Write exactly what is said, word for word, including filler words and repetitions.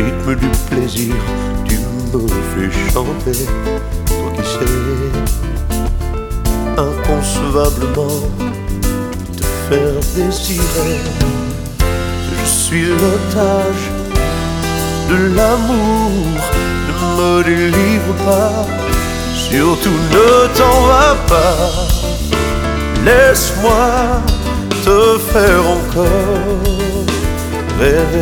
rythme du plaisir, tu me fais chanter. Toi qui sais inconcevablement te faire désirer. Je suis l'otage de l'amour, ne me délivre pas, surtout ne t'en va pas. Laisse-moi te faire encore rêver.